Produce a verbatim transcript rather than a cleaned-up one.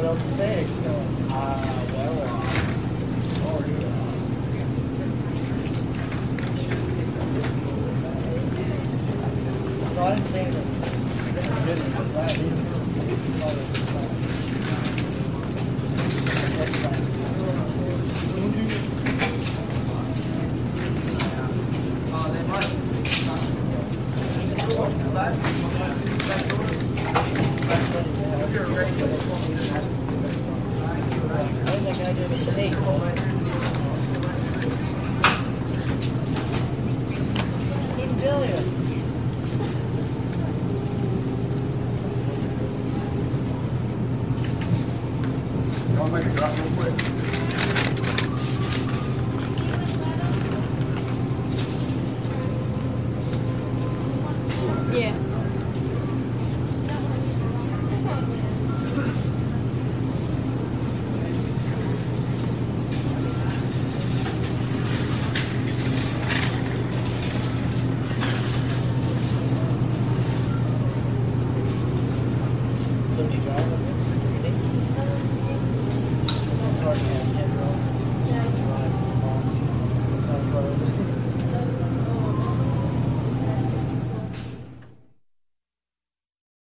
Delta six going. Ah, well, oh, yeah. No, I didn't say anything. I didn't put that in. I think I did a mistake. Couldn't tell you. Y'all make a drop real quick. Yeah. Somebody driving.